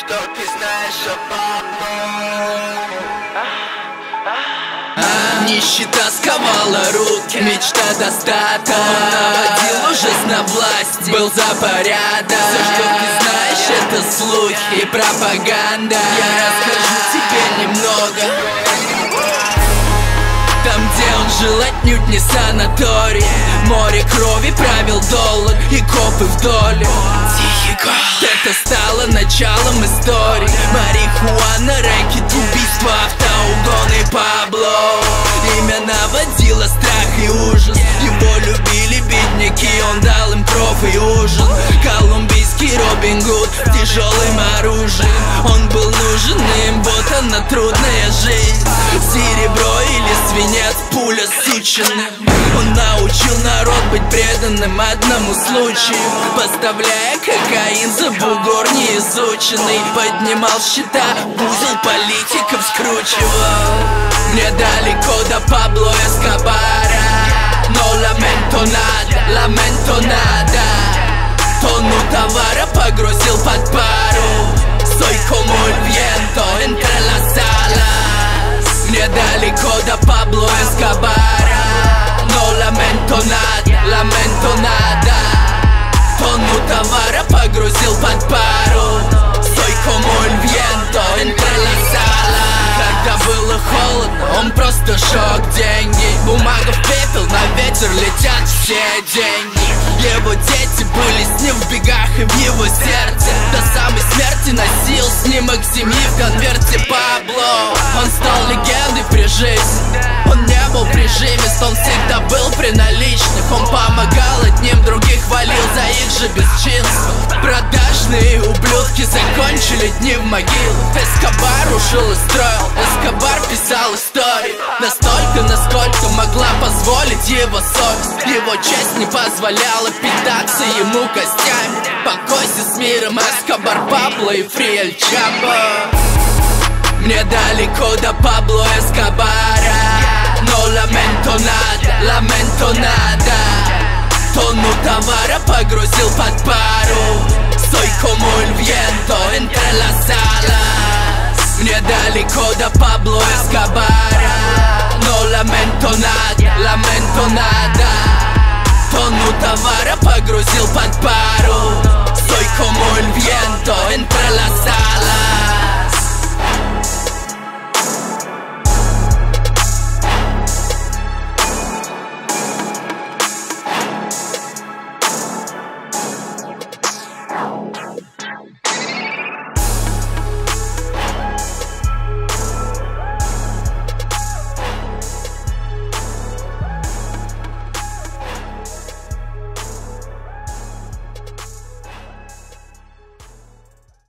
что ты знаешь о Пабло. Нищета сковала руки, мечта достатка. Он наводил ужас на власть, был за порядок. Все, что ты знаешь, это слухи и пропаганда. Я расскажу тебе немного. Там, где он жил, отнюдь не санаторий. Море крови, правил доллар и копы в доле. Тихий гол. Это стало началом истории. Марихуана, рэкет, убийства, автоугоны, Пабло. Имя наводило страх и ужас. Его любили бедняки, он дал им кров и ужин. Колумбийский Робин Гуд с тяжелым оружием. Он был нужен им, вот она трудная жизнь. Серебро или свинец, пуля сучина. Он научил народ быть преданным одному случаю, поставляя кокаин за бугор неизученный. Поднимал счета, узел политиков скручивал. Мне далеко до Пабло Эскобара, но ламенто надо. Тонну товара погрузил под пару. Soy como el viento entre las alas. Мне далеко до Пабло Эскобара, но ламенто надо. Тонну товара погрузил под пару. Soy como el viento entre las alas. Когда было холодно, он просто сжег деньги. Бумага в пепел, на ветер летят все деньги. Его дети были с ним в бегах и в его сердце. До самой смерти носил снимок семьи в конверте Пабло. Он стал легендой при жизни. Он не был прижимист, он всегда был при наличных. Он помогал одним, других хвалил за их же бесчинство. Продажные ублюдки закончили дни в могилах. Эскобар ушел и строил, Эскобар писал историю. Настолько, насколько могла позволить его совесть. Его честь не позволяла питаться ему костями. Покойся с миром, Эскобар, Пабло и Фри Эль Чапо. Мне далеко до Пабло Эскобара, но ламенто надо. Тонну товара погрузил под пару. Soy como el viento entre las alas. Мне далеко до Пабло Эскобара, но ламенто надо. Тонну товара погрузил под пару.